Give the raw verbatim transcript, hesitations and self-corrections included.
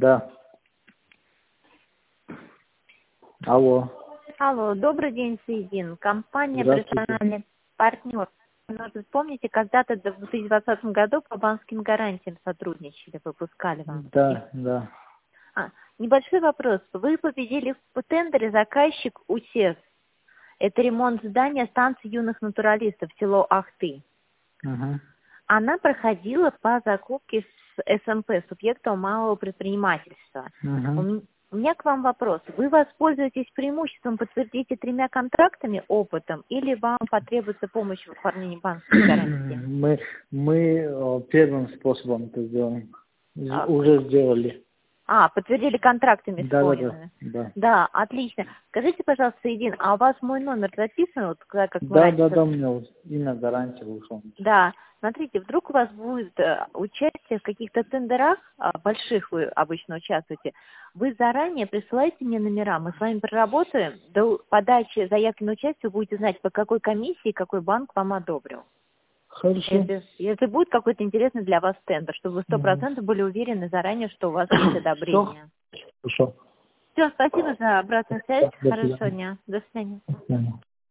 Да. Алло. Алло, добрый день, Сейдин. Компания Здравствуйте. «Профессиональный партнер». Может, помните, когда-то в две тысячи двадцатом году по банковским гарантиям сотрудничали, выпускали вам? Да, да. А, небольшой вопрос. Вы победили в тендере заказчик УСЕС. Это ремонт здания станции юных натуралистов, село Ахты. Угу. Она проходила по закупке с СМП, субъектом малого предпринимательства. У, Угу. м- у меня к вам вопрос. Вы воспользуетесь преимуществом, подтвердите тремя контрактами, опытом, или вам потребуется помощь в оформлении банковской гарантии? Мы, мы э, первым способом это сделаем. З- А, Уже сделали. А, подтвердили контрактами с Да, да, да, воинами. да. Да, отлично. Скажите, пожалуйста, Сейдин, а у вас мой номер записан, вот когда, как мы Да, раньше... да, со- да, у меня вот имя гарантия вышел. Да, смотрите, вдруг у вас будет э, участие в каких-то тендерах, а, больших вы обычно участвуете, вы заранее присылайте мне номера, мы с вами проработаем, до подачи заявки на участие вы будете знать, по какой комиссии какой банк вам одобрил. Хорошо. Если, если будет какой-то интересный для вас тендер, чтобы вы сто Угу. процентов были уверены заранее, что у вас есть Все. одобрение. Хорошо. Все, спасибо за обратную связь. До Хорошего свидания. дня. До свидания. До свидания.